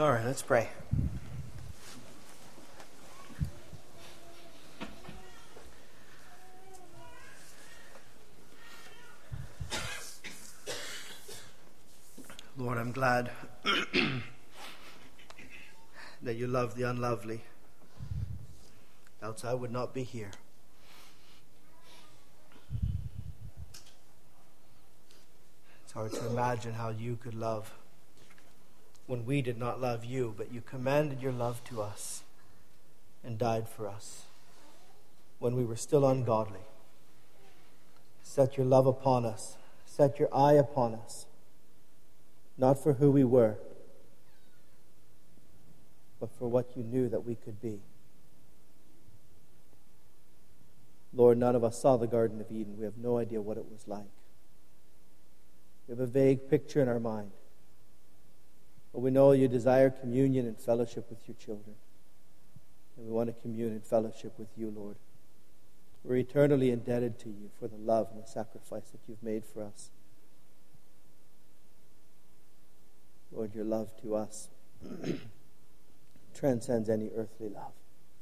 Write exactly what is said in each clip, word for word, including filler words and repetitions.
All right, let's pray. Lord, I'm glad that you love the unlovely. Else I would not be here. It's hard to imagine how you could love when we did not love you, but you commanded your love to us and died for us when we were still ungodly. Set your love upon us. Set your eye upon us. Not for who we were, but for what you knew that we could be. Lord, none of us saw the Garden of Eden. We have no idea what it was like. We have a vague picture in our mind. But we know you desire communion and fellowship with your children. And we want to commune and fellowship with you, Lord. We're eternally indebted to you for the love and the sacrifice that you've made for us. Lord, your love to us transcends any earthly love.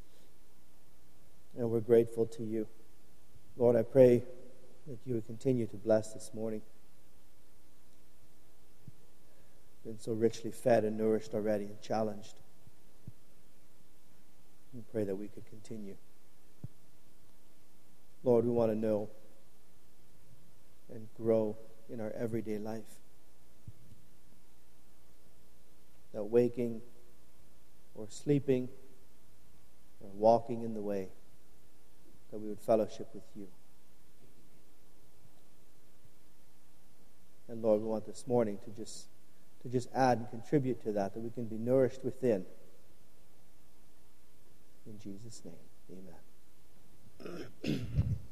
And we're grateful to you. Lord, I pray that you would continue to bless this morning. Been so richly fed and nourished already and challenged. We pray that we could continue. Lord, we want to know and grow in our everyday life. That waking or sleeping or walking in the way, that we would fellowship with you. And Lord, we want this morning to just to just add and contribute to that, that we can be nourished within. In Jesus' name, amen.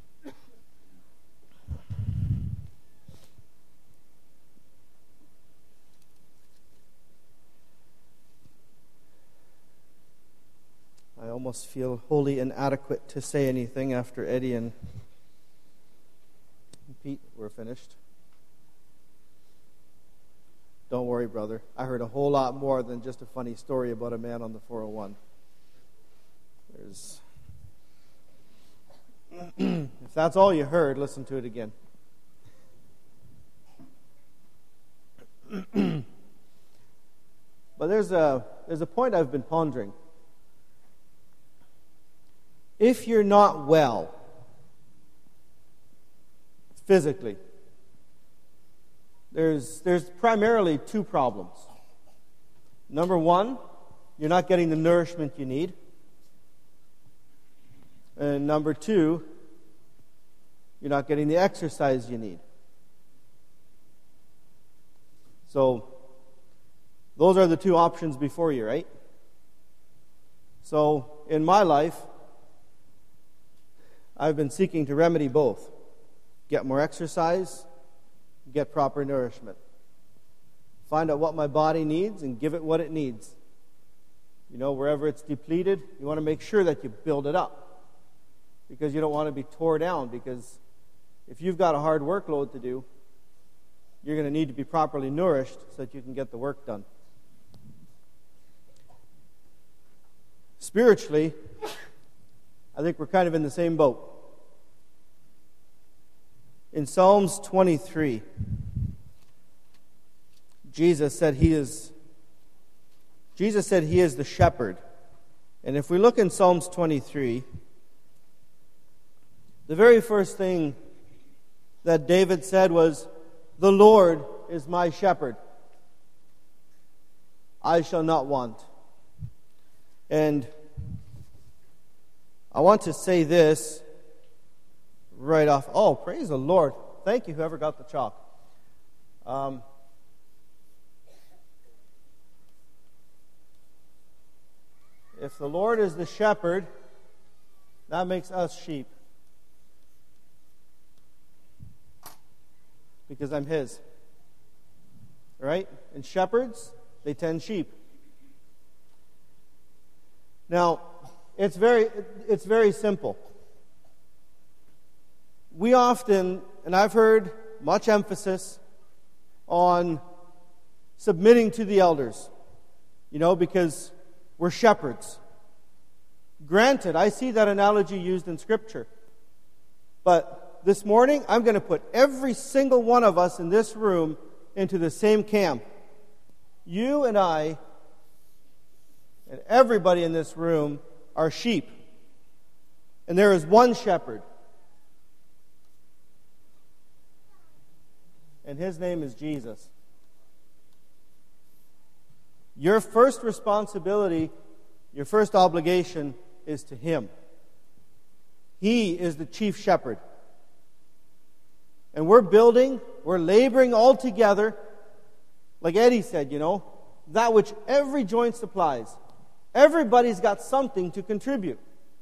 I almost feel wholly inadequate to say anything after Eddie and Pete were finished. Don't worry, brother. I heard a whole lot more than just a funny story about a man on the four oh one. There's... If that's all you heard, listen to it again. But there's a there's a point I've been pondering. If you're not well physically, there's there's primarily two problems. Number one, you're not getting the nourishment you need. And number two, you're not getting the exercise you need. So, those are the two options before you, right? So, in my life, I've been seeking to remedy both. Get more exercise, get proper nourishment. Find out what my body needs and give it what it needs. You know, wherever it's depleted, you want to make sure that you build it up. Because you don't want to be tore down, because if you've got a hard workload to do, you're going to need to be properly nourished so that you can get the work done. Spiritually, I think we're kind of in the same boat. In Psalms twenty-three, Jesus said he is Jesus said he is the shepherd. And if we look in Psalms twenty-three, the very first thing that David said was, "The Lord is my shepherd. I shall not want." And I want to say this right off. Oh, praise the Lord. Thank you, whoever got the chalk. Um, if the Lord is the shepherd, that makes us sheep. Because I'm His. Right? And shepherds, they tend sheep. Now, it's very it's very simple. We often, and I've heard much emphasis on submitting to the elders. You know, because we're shepherds. Granted, I see that analogy used in Scripture. But this morning, I'm going to put every single one of us in this room into the same camp. You and I and everybody in this room are sheep. And there is one shepherd. And his name is Jesus. Your first responsibility, your first obligation is to him. He is the chief shepherd. And we're building, we're laboring all together, like Eddie said, you know, that which every joint supplies. Everybody's got something to contribute.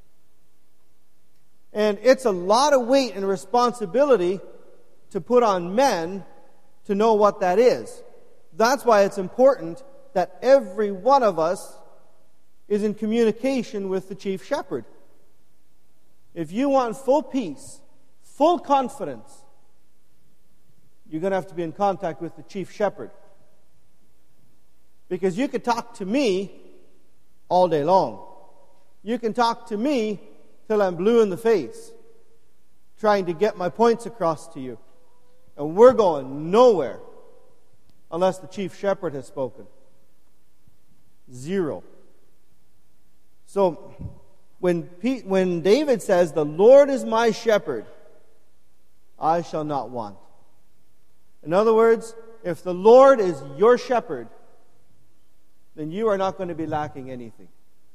And it's a lot of weight and responsibility to put on men to know what that is. That's why it's important that every one of us is in communication with the chief shepherd. If you want full peace, full confidence, you're going to have to be in contact with the chief shepherd. Because you could talk to me all day long. You can talk to me till I'm blue in the face, trying to get my points across to you. And we're going nowhere unless the chief shepherd has spoken. Zero. So, when Pete, when David says, "The Lord is my shepherd, I shall not want." In other words, if the Lord is your shepherd, then you are not going to be lacking anything.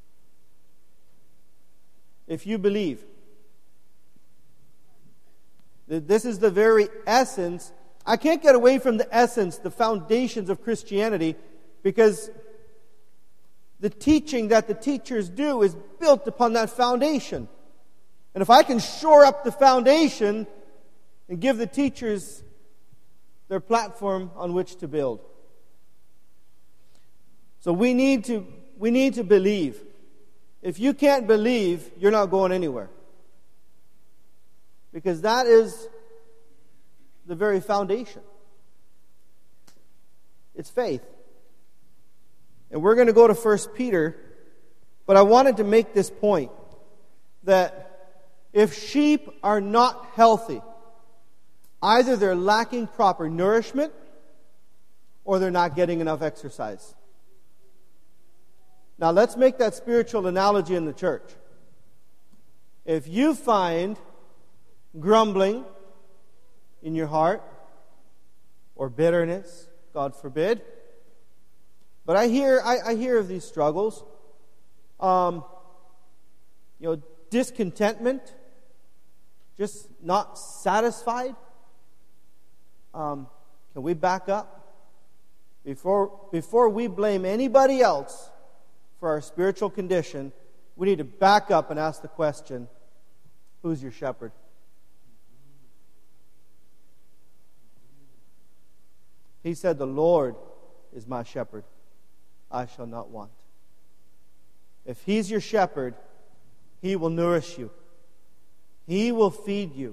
If you believe. This is the very essence. I can't get away from the essence, the foundations of Christianity, because the teaching that the teachers do is built upon that foundation. And if I can shore up the foundation and give the teachers their platform on which to build. So we need to we need to believe. If you can't believe, you're not going anywhere. Because that is the very foundation. It's faith. And we're going to go to First Peter, but I wanted to make this point that if sheep are not healthy, either they're lacking proper nourishment or they're not getting enough exercise. Now let's make that spiritual analogy in the church. If you find grumbling in your heart or bitterness, God forbid, but I hear I, I hear of these struggles, um, you know, discontentment, just not satisfied. Um, can we back up before before we blame anybody else for our spiritual condition? We need to back up and ask the question: who's your shepherd? He said, "The Lord is my shepherd; I shall not want." If He's your shepherd, He will nourish you. He will feed you.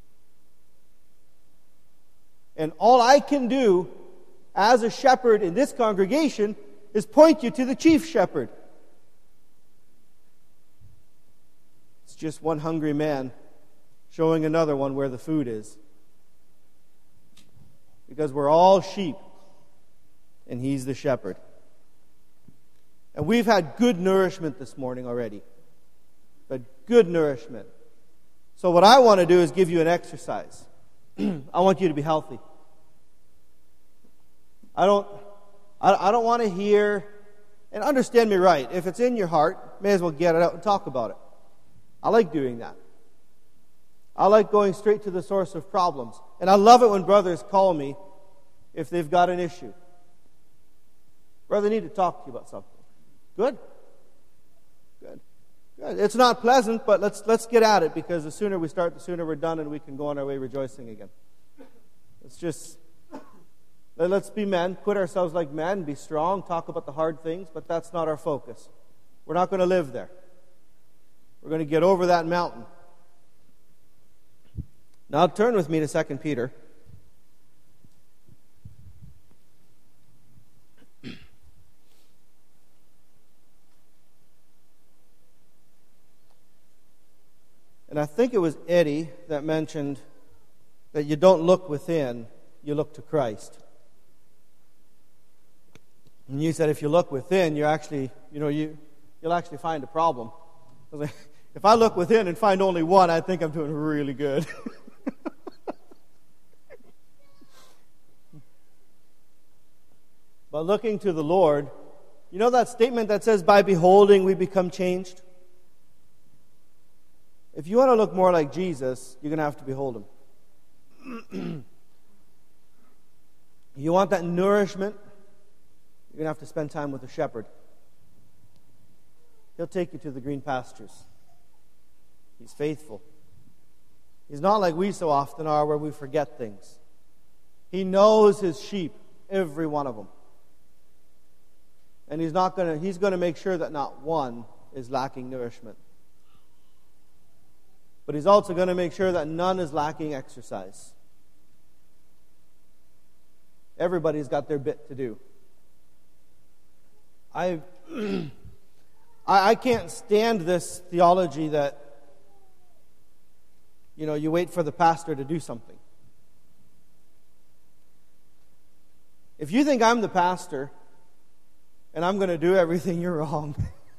And all I can do as a shepherd in this congregation is point you to the chief shepherd. It's just one hungry man showing another one where the food is. Because we're all sheep, and He's the shepherd. And we've had good nourishment this morning already. But good nourishment. So what I want to do is give you an exercise. I want you to be healthy. I don't I, I don't want to hear, and understand me right, if it's in your heart, may as well get it out and talk about it. I like doing that. I like going straight to the source of problems. And I love it when brothers call me if they've got an issue. Brother, I need to talk to you about something. Good. Good. Good. It's not pleasant, but let's let's get at it, because the sooner we start, the sooner we're done, and we can go on our way rejoicing again. Let's just, let's be men, quit ourselves like men, be strong, talk about the hard things, but that's not our focus. We're not going to live there. We're going to get over that mountain. Now turn with me to Second Peter. think it was Eddie that mentioned that you don't look within, you look to Christ. And you said if you look within, you actually, you know, you, you'll actually find a problem. I was like, if I look within and find only one, I think I'm doing really good. But looking to the Lord, you know that statement that says, by beholding we become changed? If you want to look more like Jesus, you're going to have to behold Him. You want that nourishment, you're going to have to spend time with the shepherd. He'll take you to the green pastures. He's faithful. He's not like we so often are, where we forget things. He knows His sheep, every one of them. And He's not going to, He's going to make sure that not one is lacking nourishment. But He's also going to make sure that none is lacking exercise. Everybody's got their bit to do. I, I can't stand this theology that, you know, you wait for the pastor to do something. If you think I'm the pastor and I'm going to do everything, you're wrong.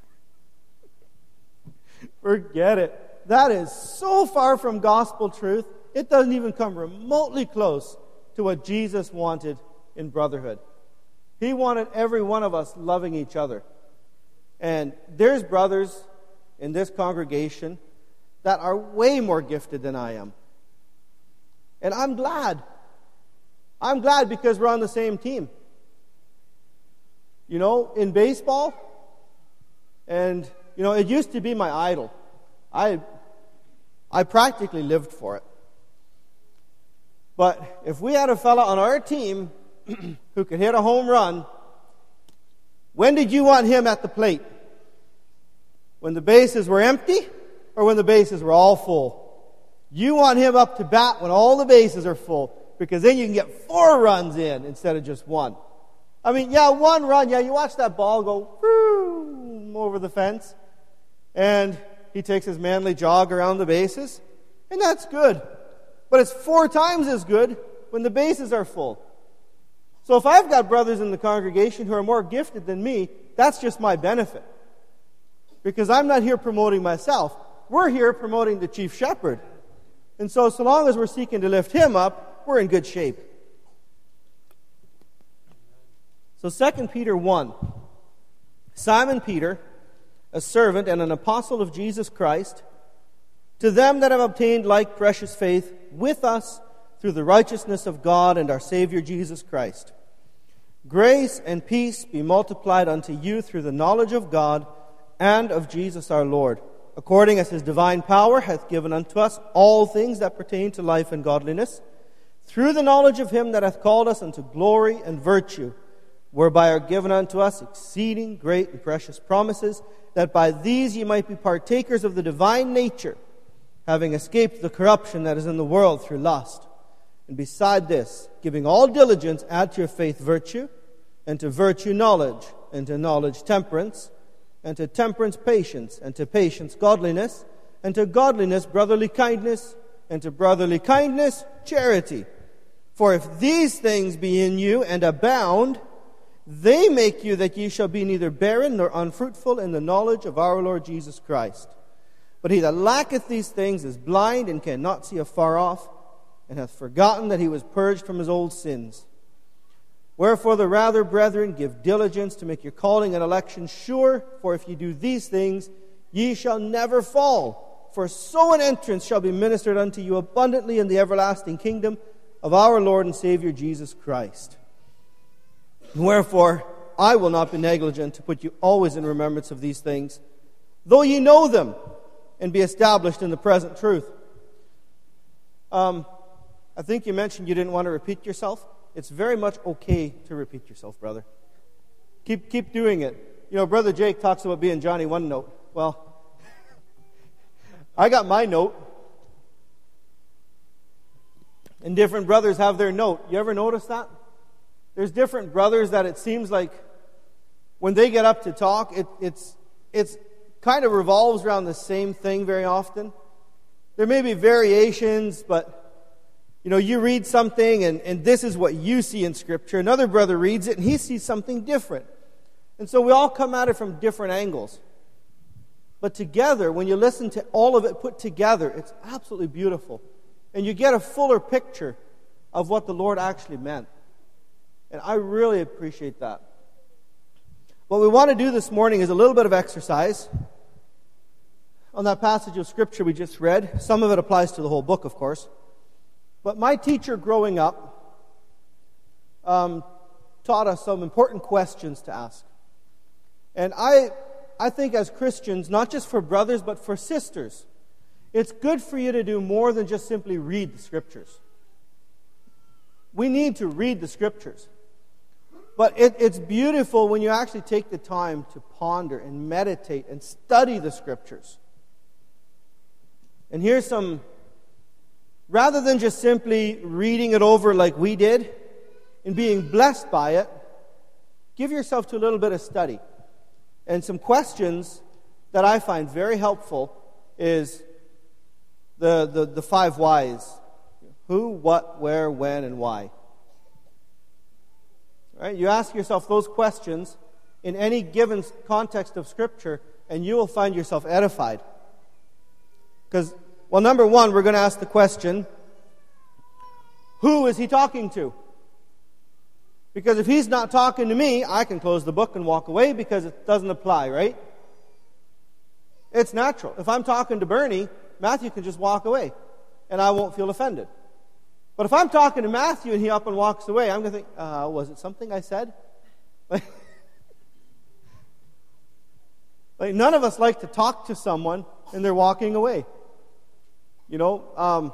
Forget it. That is so far from gospel truth, it doesn't even come remotely close to what Jesus wanted in brotherhood. He wanted every one of us loving each other. And there's brothers in this congregation that are way more gifted than I am. And I'm glad. I'm glad because we're on the same team. You know, in baseball, and, you know, it used to be my idol. I, I practically lived for it. But if we had a fella on our team who could hit a home run, when did you want him at the plate? When the bases were empty or when the bases were all full? You want him up to bat when all the bases are full, because then you can get four runs in instead of just one. I mean, yeah, one run, yeah, you watch that ball go boom, over the fence, and he takes his manly jog around the bases, and that's good. But it's four times as good when the bases are full. So if I've got brothers in the congregation who are more gifted than me, that's just my benefit. Because I'm not here promoting myself. We're here promoting the chief shepherd. And so, so long as we're seeking to lift him up, we're in good shape. So Second Peter one. Simon Peter, a servant and an apostle of Jesus Christ, to them that have obtained like precious faith with us through the righteousness of God and our Savior Jesus Christ. Grace and peace be multiplied unto you through the knowledge of God and of Jesus our Lord, according as His divine power hath given unto us all things that pertain to life and godliness, through the knowledge of Him that hath called us unto glory and virtue, whereby are given unto us exceeding great and precious promises, that by these ye might be partakers of the divine nature, having escaped the corruption that is in the world through lust. And beside this, giving all diligence, add to your faith virtue, and to virtue knowledge, and to knowledge temperance, and to temperance patience, and to patience godliness, and to godliness brotherly kindness, and to brotherly kindness charity. For if these things be in you and abound, they make you that ye shall be neither barren nor unfruitful in the knowledge of our Lord Jesus Christ. But he that lacketh these things is blind and cannot see afar off, and hath forgotten that he was purged from his old sins. Wherefore the rather, brethren, give diligence to make your calling and election sure, for if ye do these things, ye shall never fall. For so an entrance shall be ministered unto you abundantly in the everlasting kingdom of our Lord and Savior Jesus Christ. Wherefore I will not be negligent to put you always in remembrance of these things, though ye know them, and be established in the present truth. Um, I think you mentioned you didn't want to repeat yourself. It's very much okay to repeat yourself, brother. Keep keep doing it. You know, Brother Jake talks about being Johnny One Note. Well, I got my note. And different brothers have their note. You ever notice that? There's different brothers that it seems like when they get up to talk, it, it's it's kind of revolves around the same thing very often. there may be variations, but, you know, you read something and, and this is what you see in Scripture. Another brother reads it and he sees something different. And so we all come at it from different angles. But together, when you listen to all of it put together, it's absolutely beautiful. And you get a fuller picture of what the Lord actually meant. And I really appreciate that. What we want to do this morning is a little bit of exercise on that passage of Scripture we just read. Some of it applies to the whole book, of course. But my teacher growing up um, taught us some important questions to ask. And I, I think as Christians, not just for brothers, but for sisters, it's good for you to do more than just simply read the Scriptures. We need to read the Scriptures. But it, it's beautiful when you actually take the time to ponder and meditate and study the Scriptures. And here's some, rather than just simply reading it over like we did and being blessed by it, give yourself to a little bit of study. And some questions that I find very helpful is the, the, the five whys. Who, what, where, when, and why. All right? You ask yourself those questions in any given context of Scripture, and you will find yourself edified. Because, well, number one, we're going to ask the question, who is he talking to? Because if he's not talking to me, I can close the book and walk away because it doesn't apply, right? It's natural. If I'm talking to Bernie, Matthew can just walk away, and I won't feel offended. But if I'm talking to Matthew and he up and walks away, I'm going to think, uh, was it something I said? Like, like none of us like to talk to someone and they're walking away. You know, um,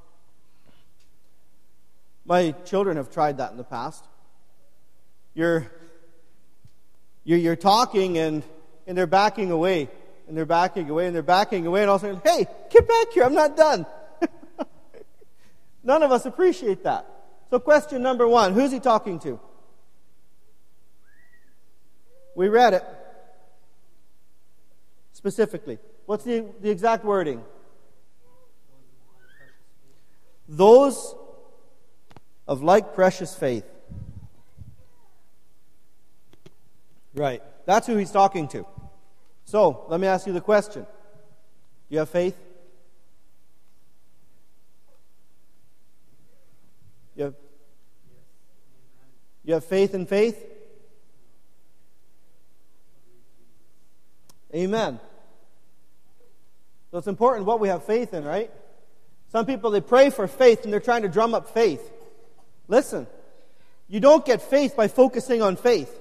my children have tried that in the past. You're, you're, you're talking and, and they're backing away, and they're backing away, and they're backing away, and all of a sudden, hey, get back here, I'm not done. None of us appreciate that. So question number one, who's he talking to? We read it specifically. What's the, the exact wording? Those of like precious faith. Right. That's who he's talking to. So, let me ask you the question. Do you have faith? You have, you have faith in faith? Amen. So it's important what we have faith in, right? Some people, they pray for faith and they're trying to drum up faith. Listen, you don't get faith by focusing on faith.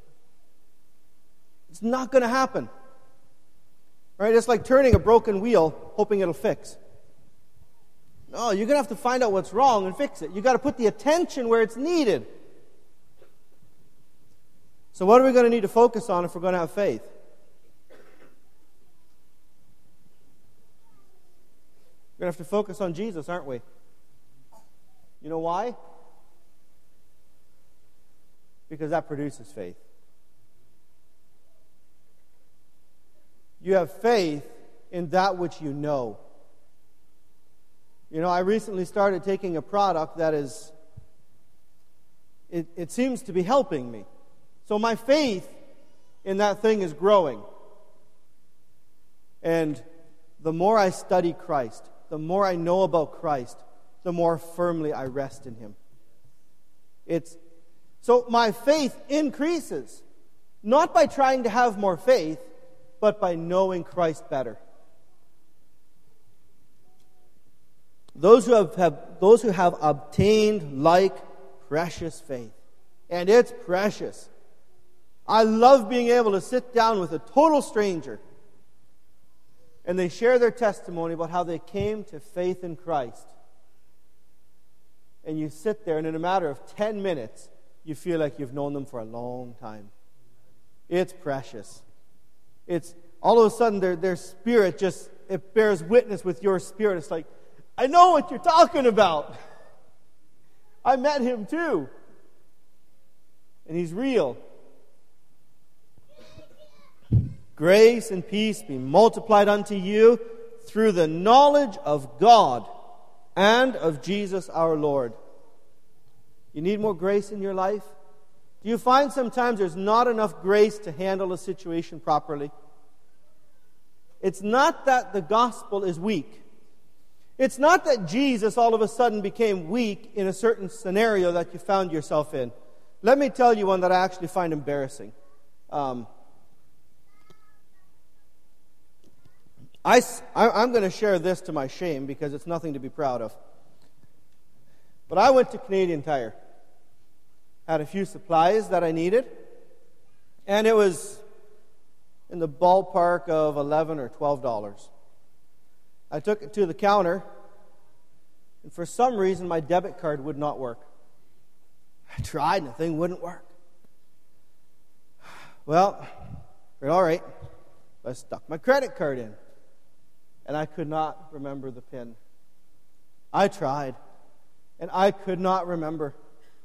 It's not going to happen. Right? It's like turning a broken wheel, hoping it'll fix. No, you're going to have to find out what's wrong and fix it. You've got to put the attention where it's needed. So what are we going to need to focus on if we're going to have faith? We're going to have to focus on Jesus, aren't we? You know why? Because that produces faith. You have faith in that which you know. You know, I recently started taking a product that is, it, it seems to be helping me. So my faith in that thing is growing. And the more I study Christ, the more I know about Christ, the more firmly I rest in Him. It's so my faith increases, not by trying to have more faith, but by knowing Christ better. Those who have, have those who have obtained like precious faith, and it's precious. I love being able to sit down with a total stranger and they share their testimony about how they came to faith in Christ. And you sit there, and in a matter of ten minutes, you feel like you've known them for a long time. It's precious. It's all of a sudden their, their spirit just, it bears witness with your spirit. It's like, I know what you're talking about. I met him too. And he's real. Grace and peace be multiplied unto you through the knowledge of God and of Jesus our Lord. You need more grace in your life? Do you find sometimes there's not enough grace to handle a situation properly? It's not that the gospel is weak. It's not that Jesus all of a sudden became weak in a certain scenario that you found yourself in. Let me tell you one that I actually find embarrassing. Um, I, I'm going to share this to my shame because it's nothing to be proud of. But I went to Canadian Tire. Had a few supplies that I needed. And it was in the ballpark of eleven or twelve dollars. I took it to the counter, and for some reason my debit card would not work. I tried and the thing wouldn't work. Well, all right, I stuck my credit card in, and I could not remember the PIN. I tried, and I could not remember.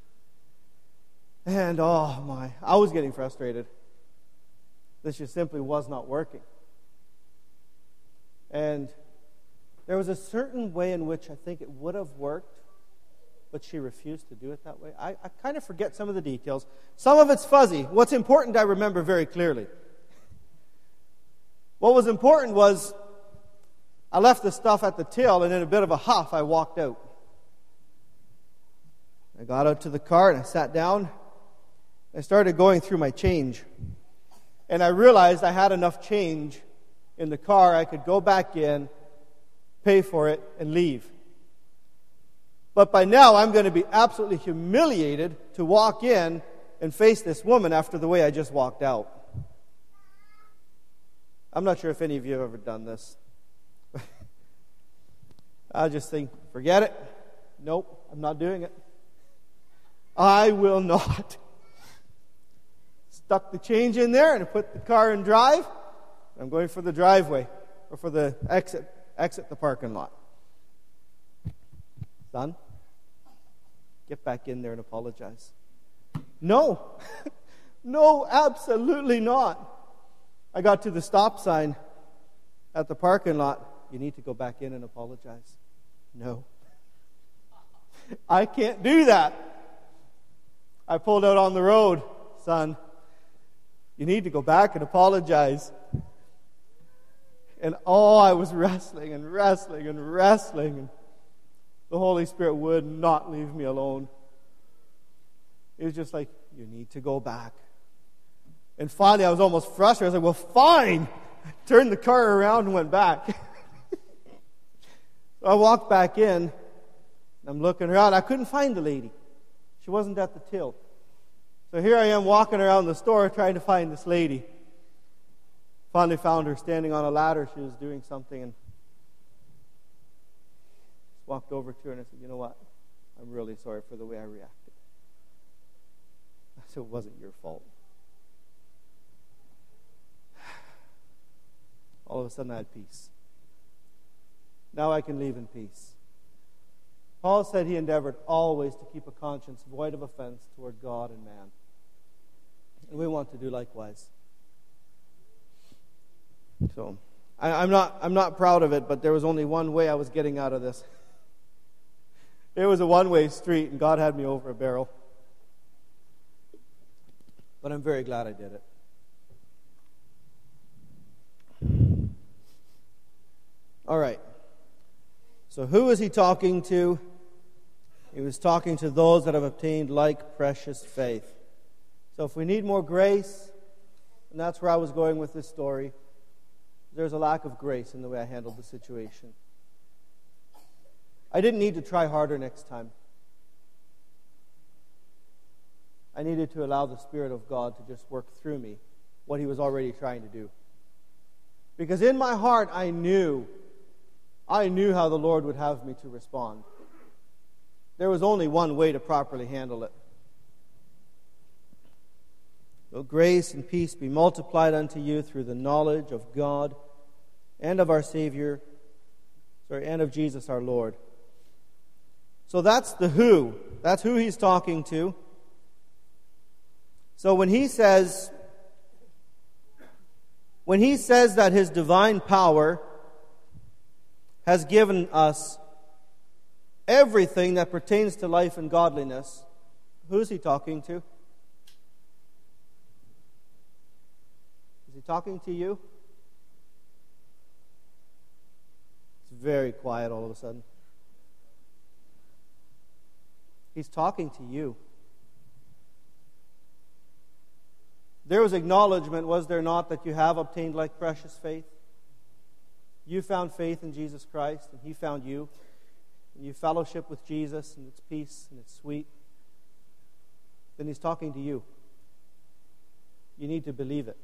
And oh my, I was getting frustrated. This just simply was not working. And there was a certain way in which I think it would have worked, but she refused to do it that way. I, I kind of forget some of the details. Some of it's fuzzy. What's important I remember very clearly. What was important was I left the stuff at the till, and in a bit of a huff, I walked out. I got out to the car, and I sat down. I started going through my change. And I realized I had enough change in the car. I could go back in, pay for it, and leave. But by now, I'm going to be absolutely humiliated to walk in and face this woman after the way I just walked out. I'm not sure if any of you have ever done this. I just think, forget it. Nope, I'm not doing it. I will not. Stuck the change in there and I put the car in drive. I'm going for the driveway or for the exit, exit the parking lot. Son, get back in there and apologize. No, no, absolutely not. I got to the stop sign at the parking lot. You need to go back in and apologize. No, I can't do that. I pulled out on the road. Son, you need to go back and apologize. And oh, I was wrestling and wrestling and wrestling. And the Holy Spirit would not leave me alone. It was just like, you need to go back. And finally, I was almost frustrated. I was like, well, fine. I turned the car around and went back. So I walked back in. And I'm looking around. I couldn't find the lady. She wasn't at the till. So here I am walking around the store trying to find this lady. Finally found her standing on a ladder. She was doing something and walked over to her and I said, you know what? I'm really sorry for the way I reacted. I said, it wasn't your fault. All of a sudden I had peace. Now I can leave in peace. Paul said he endeavored always to keep a conscience void of offense toward God and man. And we want to do likewise. So, I, I'm not I'm not proud of it, but there was only one way I was getting out of this. It was a one-way street, and God had me over a barrel. But I'm very glad I did it. All right. So who is he talking to? He was talking to those that have obtained like precious faith. So if we need more grace, and that's where I was going with this story, there's a lack of grace in the way I handled the situation. I didn't need to try harder next time. I needed to allow the Spirit of God to just work through me what He was already trying to do. Because in my heart, I knew, I knew how the Lord would have me to respond. There was only one way to properly handle it. Will grace and peace be multiplied unto you through the knowledge of God and of our Savior, sorry, and of Jesus our Lord. So that's the who. That's who he's talking to. So when he says, when he says that his divine power has given us everything that pertains to life and godliness, who's he talking to? Is he talking to you? It's very quiet all of a sudden. He's talking to you. There was acknowledgement, was there not, that you have obtained like precious faith? You found faith in Jesus Christ, and He found you. And you fellowship with Jesus, and it's peace, and it's sweet. Then He's talking to you. You need to believe it.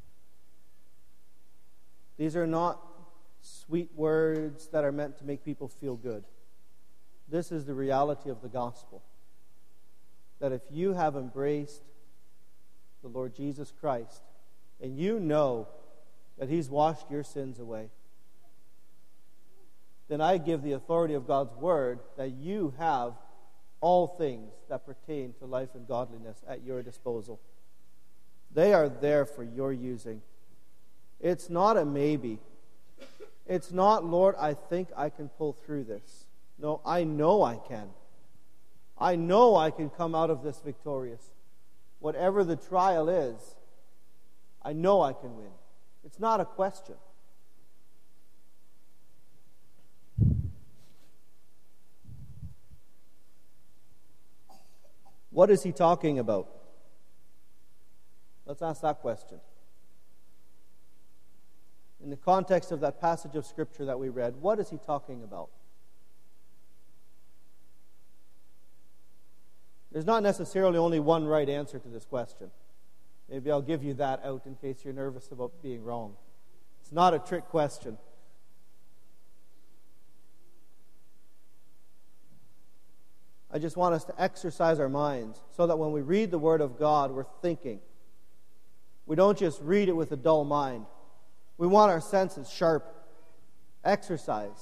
These are not sweet words that are meant to make people feel good. This is the reality of the gospel. That if you have embraced the Lord Jesus Christ, and you know that He's washed your sins away, then I give the authority of God's Word that you have all things that pertain to life and godliness at your disposal. They are there for your using. It's not a maybe. It's not, Lord, I think I can pull through this. No, I know I can. I know I can come out of this victorious. Whatever the trial is, I know I can win. It's not a question. What is he talking about? Let's ask that question. In the context of that passage of Scripture that we read, what is he talking about? There's not necessarily only one right answer to this question. Maybe I'll give you that out in case you're nervous about being wrong. It's not a trick question. I just want us to exercise our minds so that when we read the Word of God, we're thinking. We don't just read it with a dull mind. We want our senses sharp, exercised,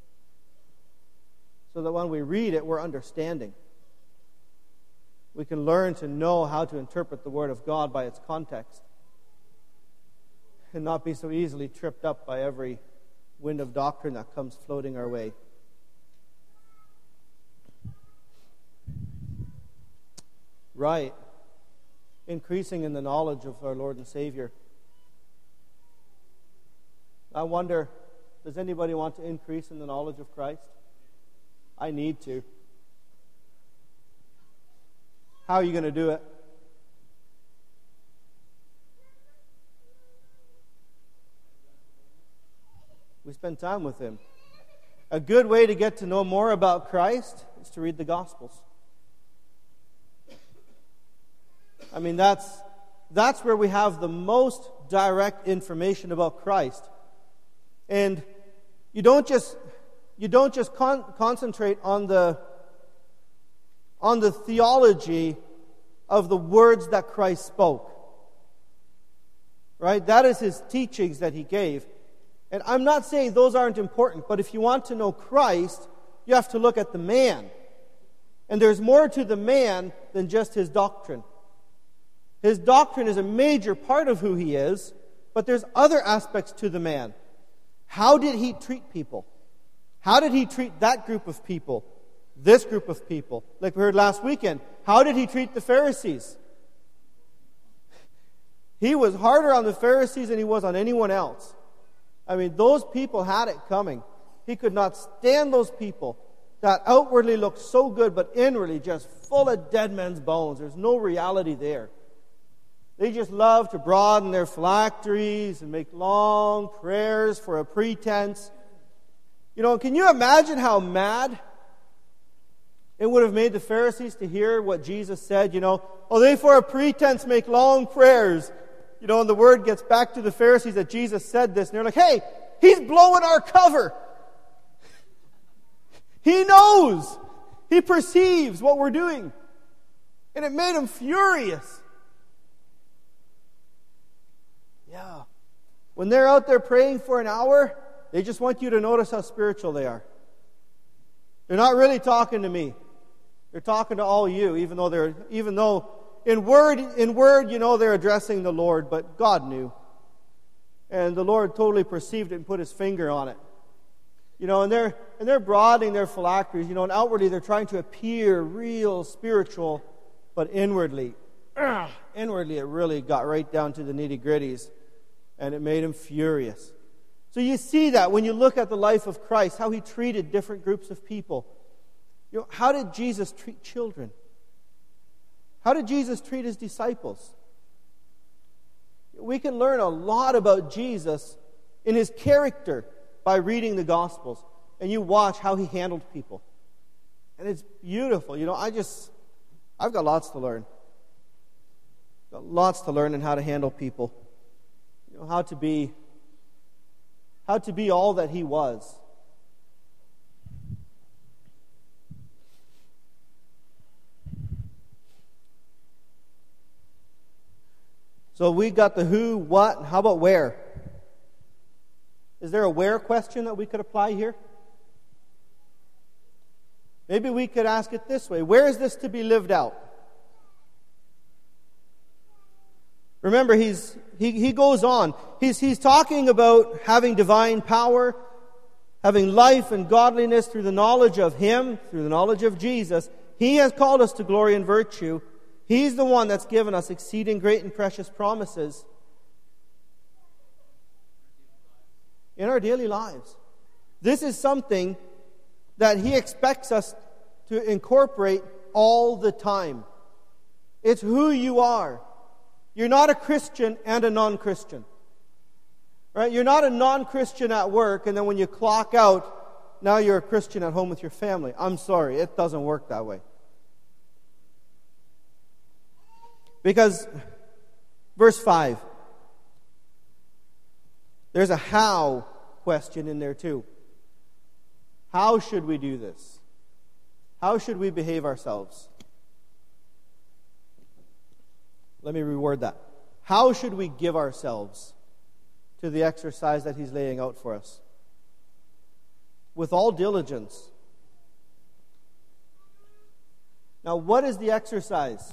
so that when we read it, we're understanding. We can learn to know how to interpret the Word of God by its context and not be so easily tripped up by every wind of doctrine that comes floating our way. Right. Increasing in the knowledge of our Lord and Savior. I wonder, does anybody want to increase in the knowledge of Christ? I need to. How are you going to do it? We spend time with Him. A good way to get to know more about Christ is to read the Gospels. I mean, that's that's where we have the most direct information about Christ. And you don't just you don't just con- concentrate on the on the theology of the words that Christ spoke. Right? That is His teachings that He gave. And I'm not saying those aren't important, but if you want to know Christ, you have to look at the man. And there's more to the man than just his doctrine. His doctrine is a major part of who he is, but there's other aspects to the man. How did he treat people? How did he treat that group of people? This group of people? Like we heard last weekend, how did he treat the Pharisees? He was harder on the Pharisees than he was on anyone else. I mean, those people had it coming. He could not stand those people that outwardly looked so good, but inwardly just full of dead men's bones. There's no reality there. They just love to broaden their phylacteries and make long prayers for a pretense. You know, can you imagine how mad it would have made the Pharisees to hear what Jesus said? You know, oh, they for a pretense make long prayers. You know, and the word gets back to the Pharisees that Jesus said this, and they're like, hey, he's blowing our cover. He knows. He perceives what we're doing. And it made him furious. Yeah. When they're out there praying for an hour, they just want you to notice how spiritual they are. They're not really talking to me. They're talking to all you, even though they're even though in word in word, you know, they're addressing the Lord, but God knew. And the Lord totally perceived it and put his finger on it. You know, and they're and they're broadening their phylacteries, you know, and outwardly they're trying to appear real spiritual, but inwardly, ugh, inwardly it really got right down to the nitty-gritties, and it made him furious. So you see that when you look at the life of Christ, how he treated different groups of people. You know, how did Jesus treat children? How did Jesus treat his disciples? We can learn a lot about Jesus in his character by reading the Gospels, and you watch how he handled people. And it's beautiful. You know, I just, I've got lots to learn. Got lots to learn in how to handle people. You know, how to be, how to be all that he was. So we got the who, what, how about where? Is there a where question that we could apply here? Maybe we could ask it this way. Where is this to be lived out? Remember, he's he, he goes on. He's, he's talking about having divine power, having life and godliness through the knowledge of him, through the knowledge of Jesus. He has called us to glory and virtue. He's the one that's given us exceeding great and precious promises in our daily lives. This is something that he expects us to incorporate all the time. It's who you are. You're not a Christian and a non-Christian. Right? You're not a non-Christian at work, and then when you clock out, now you're a Christian at home with your family. I'm sorry, it doesn't work that way. Because, verse five, there's a how question in there too. How should we do this? How should we behave ourselves? Let me reword that. How should we give ourselves to the exercise that he's laying out for us? With all diligence. Now, what is the exercise?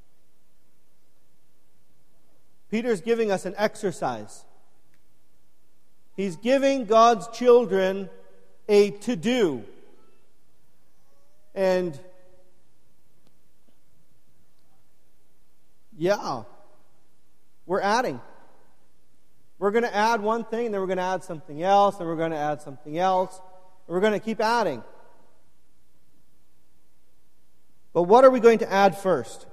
Peter's giving us an exercise. He's giving God's children a to-do. And yeah, we're adding. We're going to add one thing, and then we're going to add something else, and we're going to add something else. And we're going to keep adding. But what are we going to add first?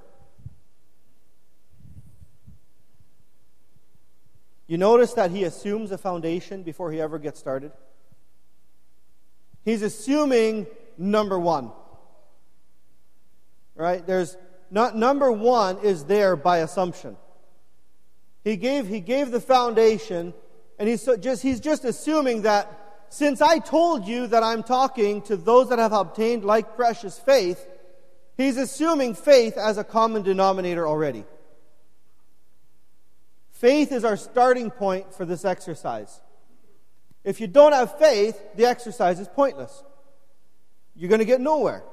You notice that he assumes a foundation before he ever gets started? He's assuming number one. Right? There's not number one is there by assumption. He gave he gave the foundation, and he's so just he's just assuming that since I told you that I'm talking to those that have obtained like precious faith, he's assuming faith as a common denominator already. Faith is our starting point for this exercise. If you don't have faith, the exercise is pointless. You're going to get nowhere.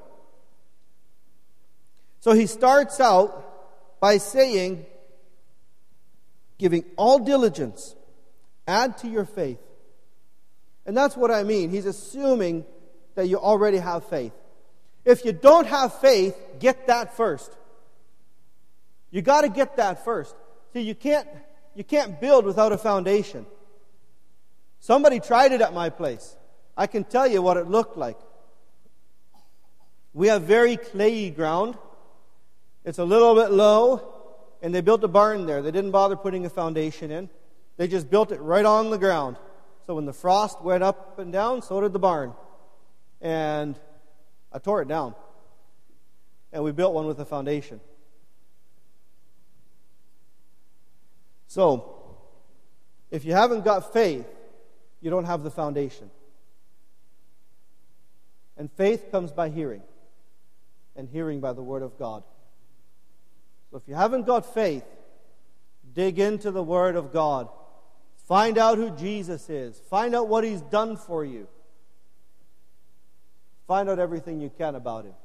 So he starts out by saying, giving all diligence, add to your faith. And that's what I mean. He's assuming that you already have faith. If you don't have faith, get that first. You got to get that first. See, you can't you can't build without a foundation. Somebody tried it at my place. I can tell you what it looked like. We have very clayey ground. It's a little bit low, and they built a barn there. They didn't bother putting a foundation in. They just built it right on the ground. So when the frost went up and down, so did the barn. And I tore it down. And we built one with a foundation. So, if you haven't got faith, you don't have the foundation. And faith comes by hearing, and hearing by the Word of God. So if you haven't got faith, dig into the Word of God. Find out who Jesus is. Find out what He's done for you. Find out everything you can about Him.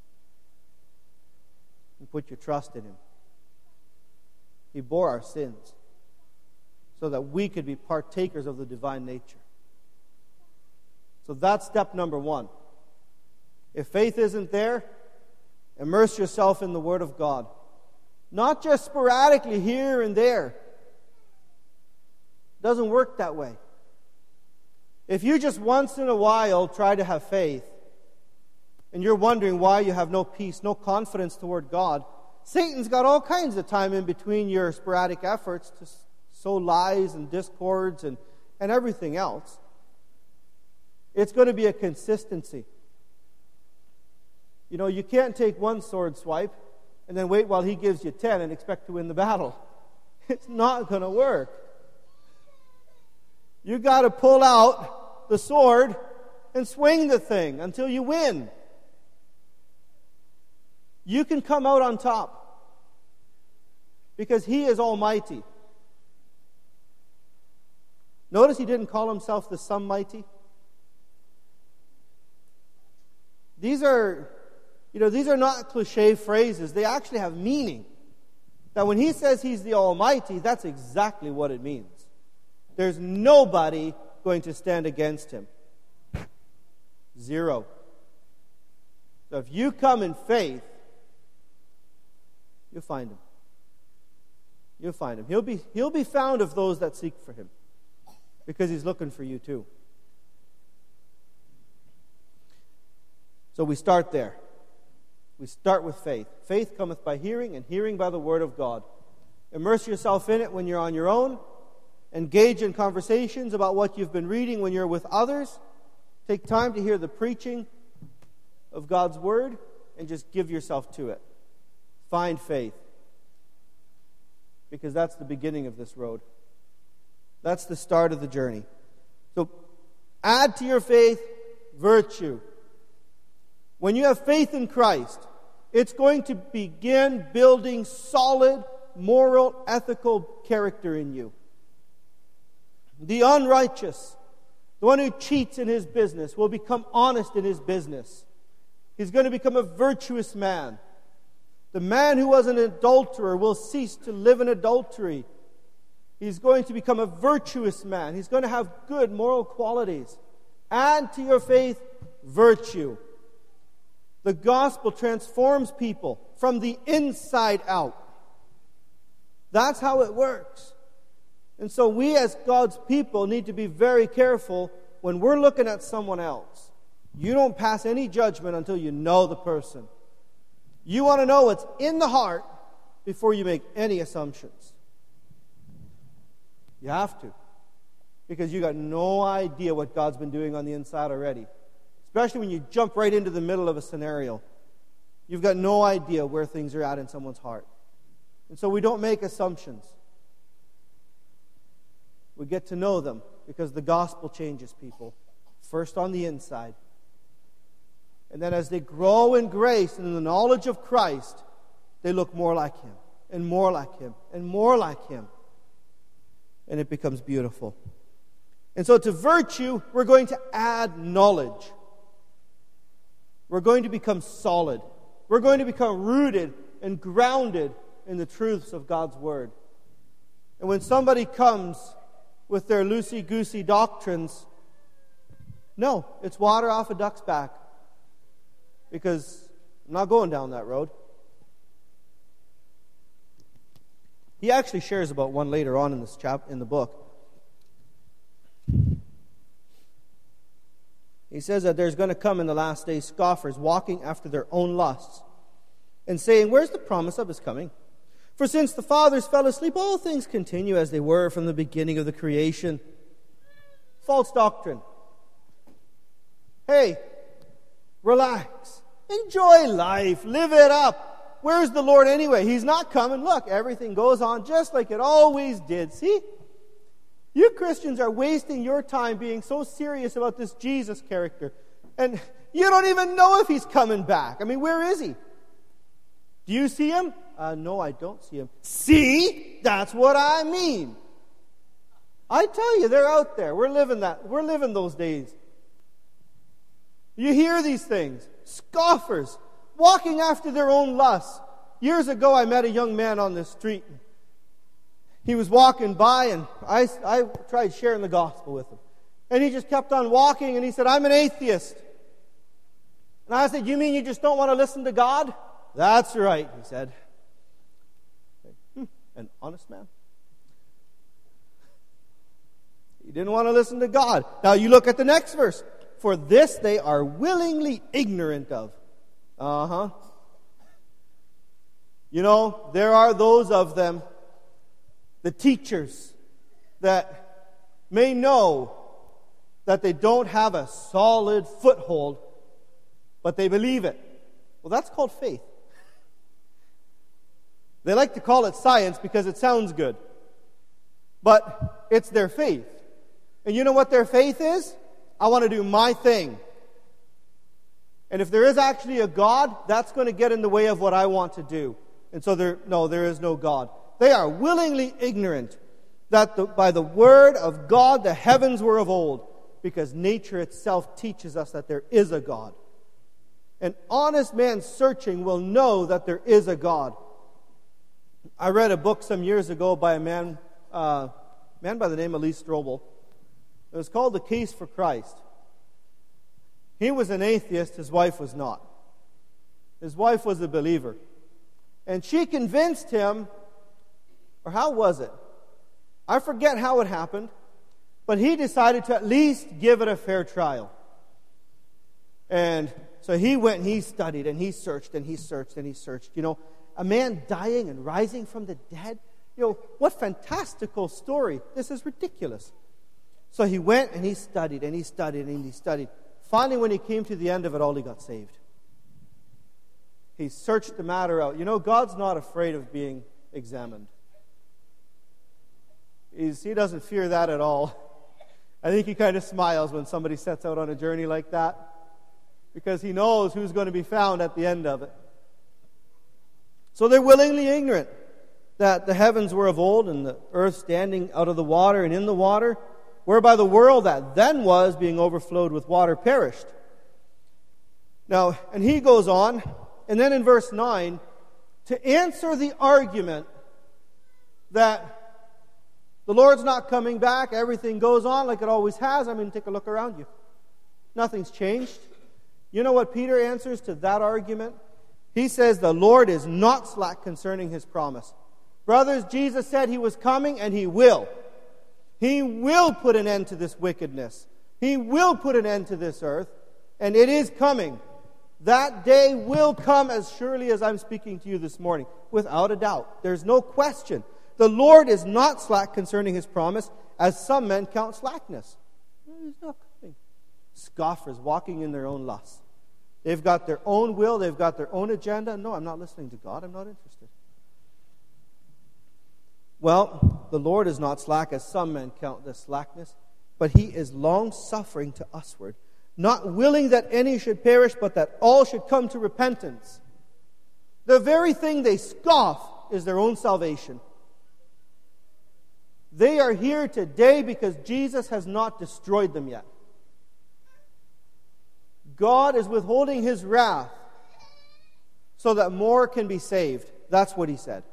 And put your trust in Him. He bore our sins so that we could be partakers of the divine nature. So that's step number one. If faith isn't there, immerse yourself in the Word of God. Not just sporadically here and there. It doesn't work that way. If you just once in a while try to have faith, and you're wondering why you have no peace, no confidence toward God, Satan's got all kinds of time in between your sporadic efforts to sow lies and discords and, and everything else. It's going to be a consistency. You know, you can't take one sword swipe and then wait while he gives you ten and expect to win the battle. It's not going to work. You got to pull out the sword and swing the thing until you win. You can come out on top because he is almighty. Notice he didn't call himself the Somemighty. These are, you know, these are not cliche phrases. They actually have meaning. That when he says he's the Almighty, that's exactly what it means. There's nobody going to stand against him. Zero. So if you come in faith, you'll find him. You'll find him. He'll be, he'll be found of those that seek for him. Because he's looking for you too. So we start there. We start with faith. Faith cometh by hearing, and hearing by the word of God. Immerse yourself in it when you're on your own. Engage in conversations about what you've been reading when you're with others. Take time to hear the preaching of God's word, and just give yourself to it. Find faith. Because that's the beginning of this road. That's the start of the journey. So, add to your faith virtue. When you have faith in Christ, it's going to begin building solid, moral, ethical character in you. The unrighteous, the one who cheats in his business, will become honest in his business. He's going to become a virtuous man. The man who was an adulterer will cease to live in adultery. He's going to become a virtuous man. He's going to have good moral qualities. Add to your faith virtue. The gospel transforms people from the inside out. That's how it works. And so we as God's people need to be very careful when we're looking at someone else. You don't pass any judgment until you know the person. You want to know what's in the heart before you make any assumptions. You have to. Because you got no idea what God's been doing on the inside already. Especially when you jump right into the middle of a scenario. You've got no idea where things are at in someone's heart. And so we don't make assumptions. We get to know them because the gospel changes people. First on the inside. And then as they grow in grace and in the knowledge of Christ, they look more like Him, and more like Him, and more like Him. And it becomes beautiful. And so to virtue, we're going to add knowledge. We're going to become solid. We're going to become rooted and grounded in the truths of God's Word. And when somebody comes with their loosey-goosey doctrines, no, it's water off a duck's back. Because I'm not going down that road. He actually shares about one later on in this chap in the book. He says that there's going to come in the last days scoffers walking after their own lusts and saying, "Where's the promise of His coming? For since the fathers fell asleep, all things continue as they were from the beginning of the creation." False doctrine. Hey, relax. Enjoy life. Live it up. Where's the Lord anyway? He's not coming. Look, everything goes on just like it always did. See? You Christians are wasting your time being so serious about this Jesus character. And you don't even know if He's coming back. I mean, where is He? Do you see Him? Uh, no, I don't see Him. See? That's what I mean. I tell you, they're out there. We're living that. We're living those days. You hear these things. Scoffers. Walking after their own lusts. Years ago, I met a young man on the street. He was walking by, and I, I tried sharing the gospel with him. And he just kept on walking, and he said, I'm an atheist. And I said, you mean you just don't want to listen to God? That's right, he said. Hmm, an honest man. He didn't want to listen to God. Now you look at the next verse. For this they are willingly ignorant of. Uh-huh. You know, there are those of them, the teachers, that may know that they don't have a solid foothold, but they believe it. Well, that's called faith. They like to call it science because it sounds good. But it's their faith. And you know what their faith is? I want to do my thing. And if there is actually a God, that's going to get in the way of what I want to do. And so there, no, there is no God. They are willingly ignorant that the, by the word of God the heavens were of old, because nature itself teaches us that there is a God. An honest man searching will know that there is a God. I read a book some years ago by a man, uh, man by the name of Lee Strobel. It was called The Case for Christ. He was an atheist, his wife was not. His wife was a believer. And she convinced him, or how was it? I forget how it happened, but he decided to at least give it a fair trial. And so he went and he studied and he searched and he searched and he searched. You know, a man dying and rising from the dead. You know, what fantastical story. This is ridiculous. So he went and he studied and he studied and he studied. Finally, when he came to the end of it all, he got saved. He searched the matter out. You know, God's not afraid of being examined. He's, he doesn't fear that at all. I think he kind of smiles when somebody sets out on a journey like that, because he knows who's going to be found at the end of it. So they're willingly ignorant that the heavens were of old and the earth standing out of the water and in the water, whereby the world that then was, being overflowed with water, perished. Now, and he goes on, and then in verse nine, to answer the argument that the Lord's not coming back, everything goes on like it always has. I mean, take a look around you. Nothing's changed. You know what Peter answers to that argument? He says the Lord is not slack concerning His promise. Brothers, Jesus said He was coming, and He will. He will put an end to this wickedness. He will put an end to this earth, and it is coming. That day will come as surely as I'm speaking to you this morning, without a doubt. There's no question. The Lord is not slack concerning His promise, as some men count slackness. He's not coming. Scoffers walking in their own lusts. They've got their own will. They've got their own agenda. No, I'm not listening to God. I'm not interested. Well, the Lord is not slack, as some men count this slackness, but He is long-suffering to usward, not willing that any should perish, but that all should come to repentance. The very thing they scoff is their own salvation. They are here today because Jesus has not destroyed them yet. God is withholding His wrath so that more can be saved. That's what He said.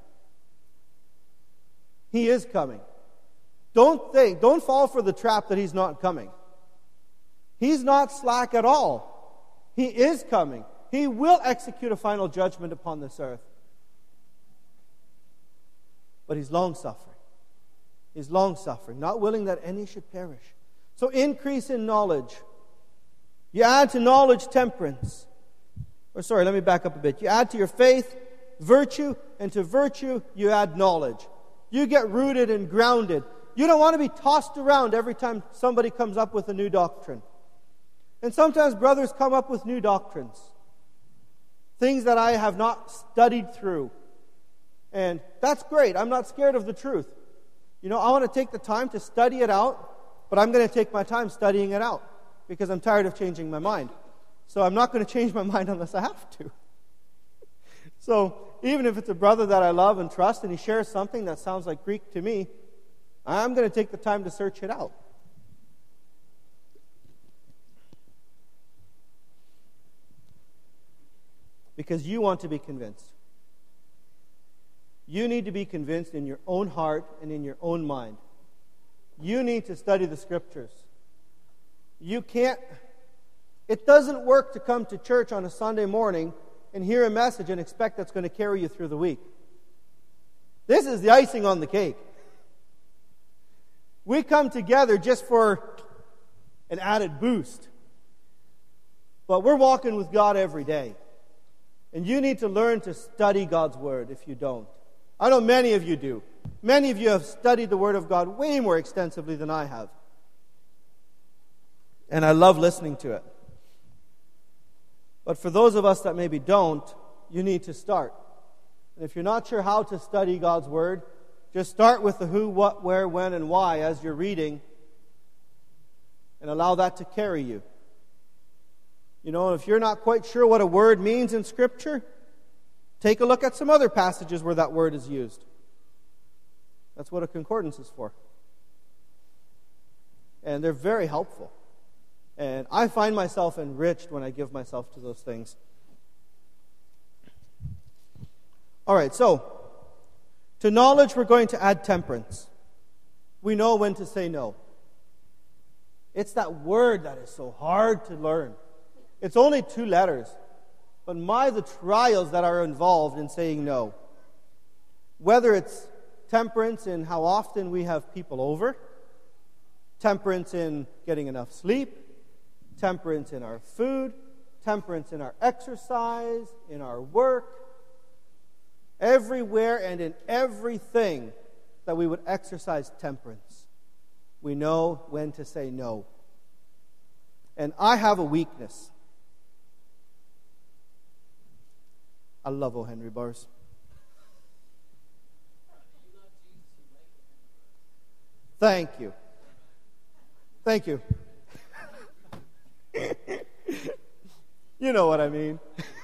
He is coming. Don't think, don't fall for the trap that He's not coming. He's not slack at all. He is coming. He will execute a final judgment upon this earth. But He's long-suffering. He's long-suffering, not willing that any should perish. So increase in knowledge. You add to knowledge temperance. Or sorry, let me back up a bit. You add to your faith virtue, and to virtue you add knowledge. You get rooted and grounded. You don't want to be tossed around every time somebody comes up with a new doctrine. And sometimes brothers come up with new doctrines. Things that I have not studied through. And that's great. I'm not scared of the truth. You know, I want to take the time to study it out, but I'm going to take my time studying it out because I'm tired of changing my mind. So I'm not going to change my mind unless I have to. So even if it's a brother that I love and trust and he shares something that sounds like Greek to me, I'm going to take the time to search it out. Because you want to be convinced. You need to be convinced in your own heart and in your own mind. You need to study the Scriptures. You can't, it doesn't work to come to church on a Sunday morning and hear a message and expect that's going to carry you through the week. This is the icing on the cake. We come together just for an added boost. But we're walking with God every day. And you need to learn to study God's Word if you don't. I know many of you do. Many of you have studied the Word of God way more extensively than I have. And I love listening to it. But for those of us that maybe don't, you need to start. And if you're not sure how to study God's Word, just start with the who, what, where, when, and why as you're reading, and allow that to carry you. You know, if you're not quite sure what a word means in Scripture, take a look at some other passages where that word is used. That's what a concordance is for. And they're very helpful. And I find myself enriched when I give myself to those things. All right, so to knowledge we're going to add temperance. We know when to say no. It's that word that is so hard to learn. It's only two letters. But my, the trials that are involved in saying no. Whether it's temperance in how often we have people over, temperance in getting enough sleep, temperance in our food, temperance in our exercise, in our work, everywhere and in everything that we would exercise temperance. We know when to say no. And I have a weakness. I love O. Henry bars. Thank you. Thank you. You know what I mean.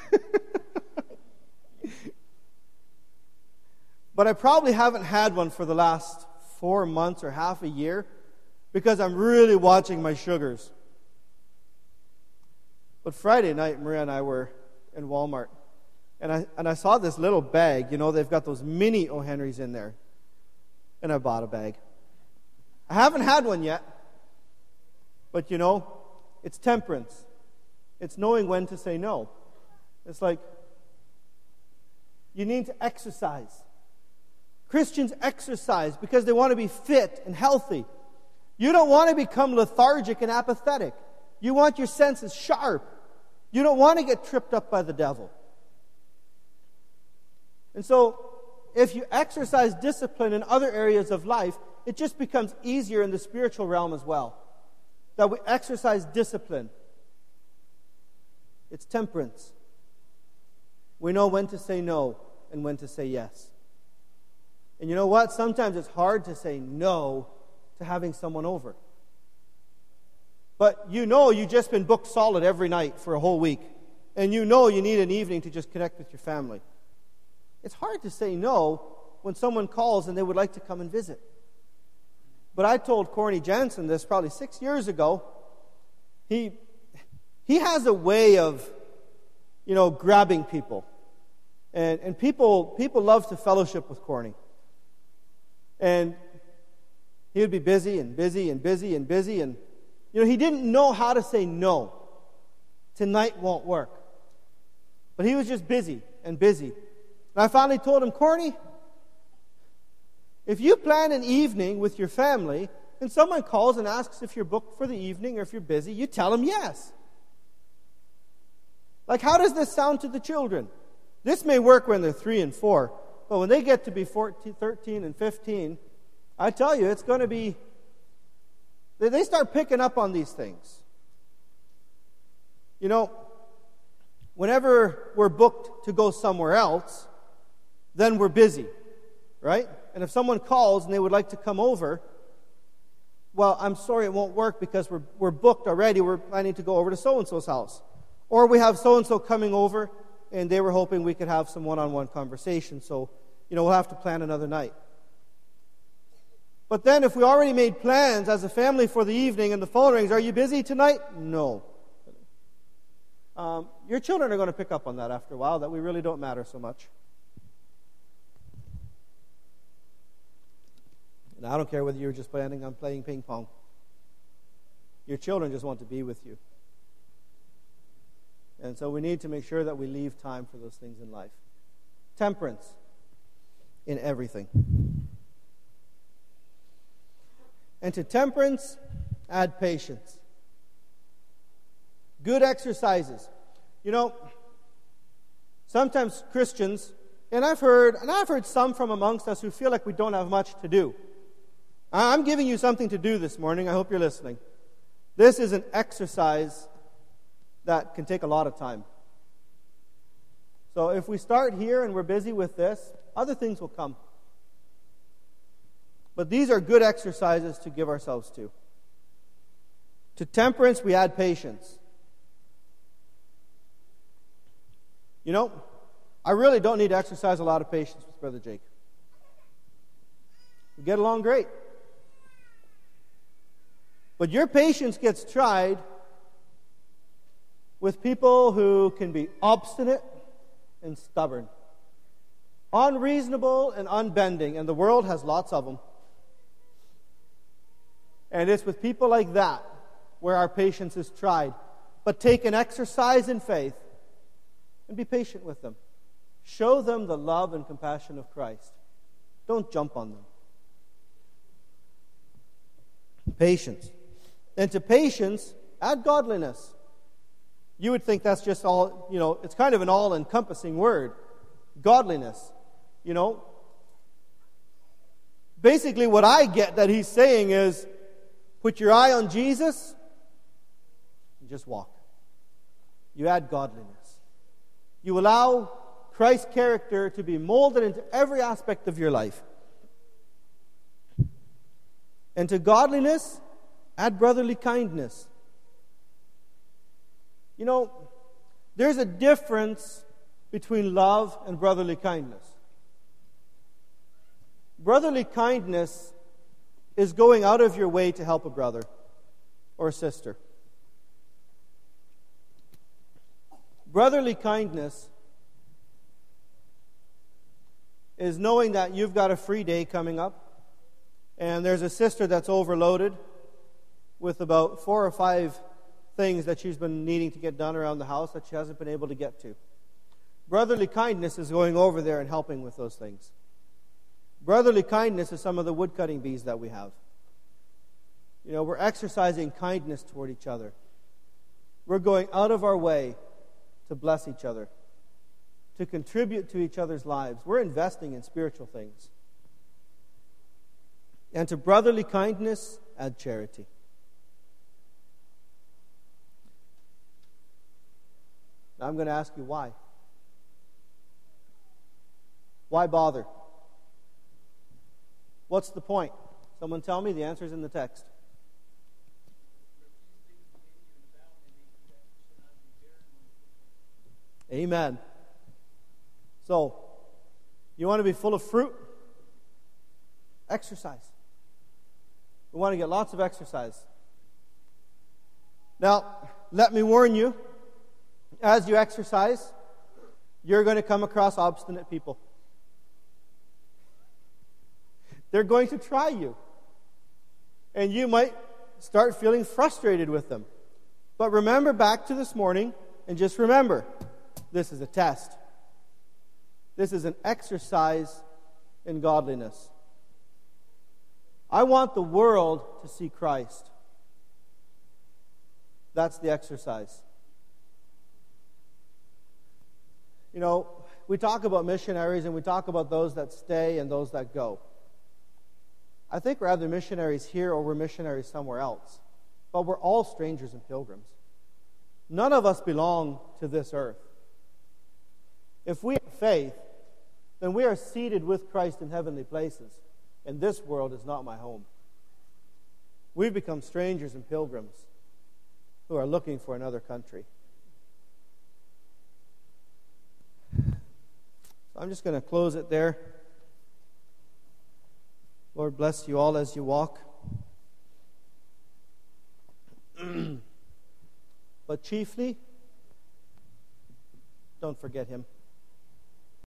But I probably haven't had one for the last four months or half a year because I'm really watching my sugars. But Friday night, Maria and I were in Walmart. And I and I saw this little bag. You know, they've got those mini O. Henrys in there. And I bought a bag. I haven't had one yet. But, you know, it's temperance. It's knowing when to say no. It's like, you need to exercise. Christians exercise because they want to be fit and healthy. You don't want to become lethargic and apathetic. You want your senses sharp. You don't want to get tripped up by the devil. And so, if you exercise discipline in other areas of life, it just becomes easier in the spiritual realm as well. That we exercise discipline. It's temperance. We know when to say no and when to say yes. And you know what? Sometimes it's hard to say no to having someone over. But you know you've just been booked solid every night for a whole week. And you know you need an evening to just connect with your family. It's hard to say no when someone calls and they would like to come and visit. But I told Corny Jansen this probably six years ago. He he has a way of, you know, grabbing people. And and people people love to fellowship with Corny. And he would be busy and busy and busy and busy. And, you know, he didn't know how to say no. Tonight won't work. But he was just busy and busy. And I finally told him, Corny, if you plan an evening with your family and someone calls and asks if you're booked for the evening or if you're busy, you tell them yes. Like, how does this sound to the children? This may work when they're three and four, but when they get to be fourteen, thirteen, and fifteen, I tell you, it's going to be, they start picking up on these things. You know, whenever we're booked to go somewhere else, then we're busy, right? And if someone calls and they would like to come over, well, I'm sorry, it won't work because we're we're booked already. We're planning to go over to so-and-so's house. Or we have so-and-so coming over, and they were hoping we could have some one-on-one conversation. So, you know, we'll have to plan another night. But then if we already made plans as a family for the evening and the phone rings, are you busy tonight? No. Um, your children are going to pick up on that after a while, that we really don't matter so much. And I don't care whether you're just planning on playing ping pong. Your children just want to be with you. And so we need to make sure that we leave time for those things in life. Temperance in everything. And to temperance, add patience. Good exercises. You know, sometimes Christians, and I've heard, and I've heard some from amongst us who feel like we don't have much to do. I'm giving you something to do this morning. I hope you're listening. This is an exercise that can take a lot of time. So if we start here and we're busy with this, other things will come. But these are good exercises to give ourselves to. To temperance, we add patience. You know, I really don't need to exercise a lot of patience with Brother Jake. We get along great. But your patience gets tried with people who can be obstinate and stubborn, unreasonable and unbending, and the world has lots of them. And it's with people like that where our patience is tried. But take an exercise in faith and be patient with them. Show them the love and compassion of Christ. Don't jump on them. Patience. And to patience, add godliness. You would think that's just all, you know, it's kind of an all-encompassing word. Godliness. You know, basically what I get that he's saying is, put your eye on Jesus and just walk. You add godliness. You allow Christ's character to be molded into every aspect of your life. And to godliness, add brotherly kindness. You know, there's a difference between love and brotherly kindness. Brotherly kindness is going out of your way to help a brother or a sister. Brotherly kindness is knowing that you've got a free day coming up and there's a sister that's overloaded with about four or five things that she's been needing to get done around the house that she hasn't been able to get to. Brotherly kindness is going over there and helping with those things. Brotherly kindness is some of the woodcutting bees that we have. You know, we're exercising kindness toward each other. We're going out of our way to bless each other, to contribute to each other's lives. We're investing in spiritual things. And to brotherly kindness, add charity. Now I'm going to ask you why. Why bother? What's the point? Someone tell me. The answer is in the text. Amen. So, you want to be full of fruit? Exercise. We want to get lots of exercise. Now, let me warn you, as you exercise, you're going to come across obstinate people. They're going to try you. And you might start feeling frustrated with them. But remember back to this morning, and just remember, this is a test. This is an exercise in godliness. I want the world to see Christ. That's the exercise. You know, we talk about missionaries and we talk about those that stay and those that go. I think we're either missionaries here or we're missionaries somewhere else. But we're all strangers and pilgrims. None of us belong to this earth. If we have faith, then we are seated with Christ in heavenly places. And this world is not my home. We've become strangers and pilgrims who are looking for another country. So I'm just going to close it there. Lord, bless you all as you walk. But chiefly, don't forget Him.